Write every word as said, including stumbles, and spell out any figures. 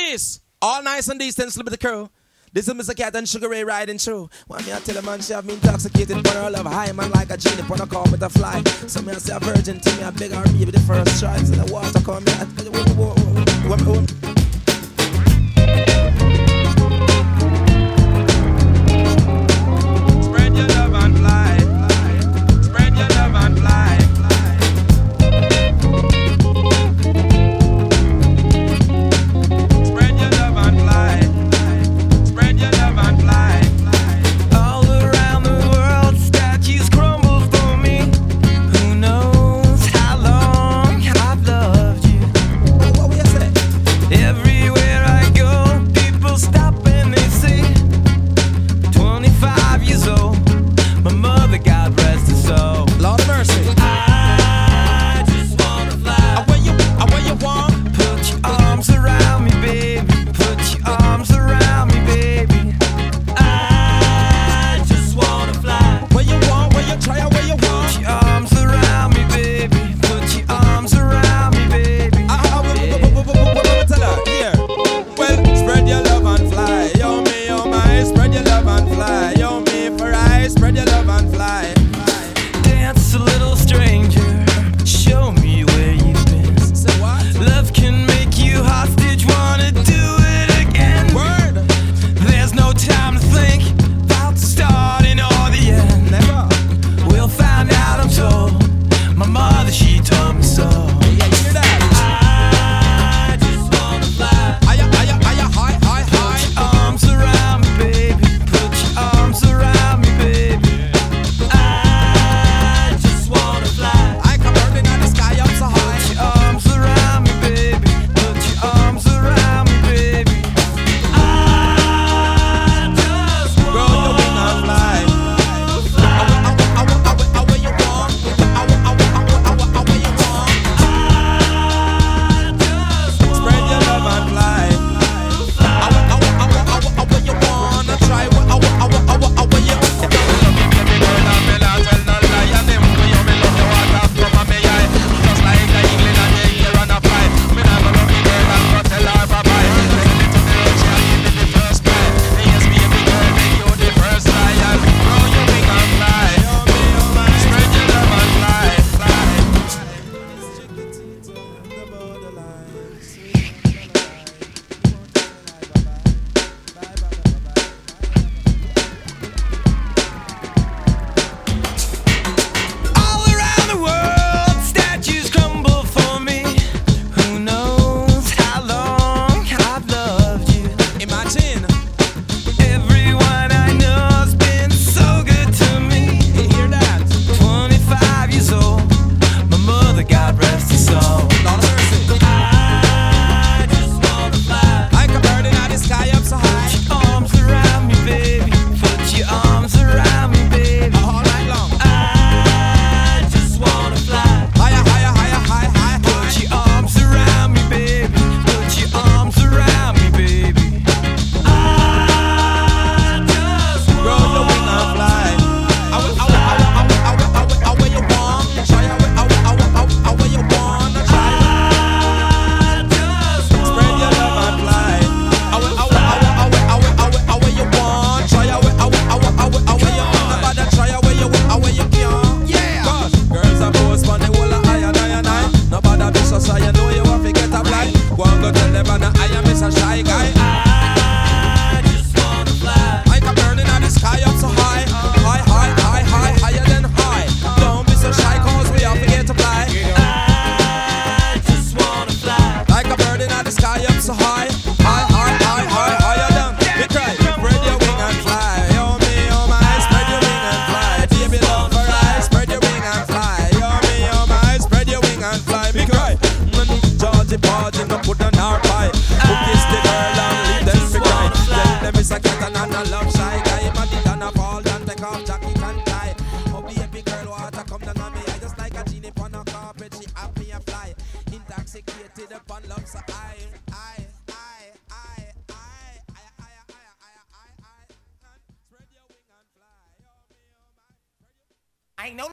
Peace. All nice and decent, slip the crew. This is Mister Cat and Sugar Ray riding through. When me I tell a man she have me intoxicated, but her love high man like a genie, put a call with a fly. So me I say a virgin to me, I beg her baby the first try. So the water come me, I spread your love and fly. Spread your love and fly. Spread your love and fly. Spread your love and fly. All around the world, statues crumble for me. Who knows how long I've loved you? What will you say? Everywhere I go, people stop and they say, twenty-five years old, my mother, God rest her soul. Lord of mercy. I just wanna fly. Away you, away you want. Put your arms around me, baby. Put your arms around me, baby. I just wanna fly. Where you want, where you try, where you want. Put your arms around me, baby. Put your arms around me, baby. Ah, what me tell her? Here. Well, spread your love and fly. Yo me, yo my, spread your love and fly. Yo me for I, spread your love and fly. Dance a little stranger. Show me where you've been. Say what? Love can make you hostage. Wanna do it again? Word. There's no time to think about the starting or the end. Never. We'll find out, I'm told. My mother, she told me so. Yeah, you hear that? I just wanna fly. Aya, aya, aya, high, high, high. Arms around me, baby. Put your arms around me, baby. I just wanna fly. I come burning on the sky up so high. Put your arms around me, baby. Put your arms around me, baby. I just Girl, you wing and fly. Awa, awa, awa, awa, awa, you want. Awa, awa, awa, awa, awa, you want. Spread your love and fly. Awa, awa, awa, awa, awa, you wanna try. Awa, awa, awa, awa, you want. Baby girl, I'm in a tell no lie. And them way you me love you, what up from me eye. Just like the England and the air and a fly. Me never love me girl and go tell her bye-bye. Take me to the road, she'll give me the first cry. Yes, baby girl, make you the first try. And grow your wing and fly. Spread your love and fly, fly. all around the world, statues crumble for me. Who knows how long I've loved you? Imagine, Everyone I know's been so good to me. you hear that? twenty-five years old, my mother, God rest her soul. Lord of mercy. I just wanna fly. I come burning on the sky up so high. Put your arms around me, baby. Put your arms around me, baby. All night long. I just wanna fly. Higher, higher, higher, high, high, Put high. your arms around me, baby. Put your arms around me, baby. I just Grow your wing and fly. Awa, awa, awa, awa, awa, awa, awa, you want. Try awa, awa, awa, awa, awa, you wanna try. Spread your love and fly. Awa, awa, awa, awa, awa, awa, awa, you want. Try awa, awa, awa, awa, awa, you want. Nobody try awa, you awa, you can. Yeah. Cause girls are both on the whole of I and I and I. Nobody be so shy, you know you have to get a fly. Go and go tell them and I am Mister Shy Guy. I just wanna fly. I come burning on the sky up so high. High, high, high, high, higher than high. Don't be so shy cause we have to get to fly. I just wanna fly. Like a bird in the sky up so high. High, high, high, high, higher than. We cry, spread your wing and fly. Oh me, oh my, spread your wing and fly. Baby love for I, spread your wing and fly. Oh me, oh my, spread your wing and fly. We cry, Georgie Porgy, no put on our pie. Who kiss the girl and leave them to cry. Tell them it's a cat and a love shy guy. But it done a fall and take off jacket and tie. Oh baby girl, water come down on me. I just like a genie on a carpet. She have me a fly. Intoxicated upon love so I, I, I, I, I, I, I, I, I, I, I, spread your wing and fly. Oh me, oh my. I know.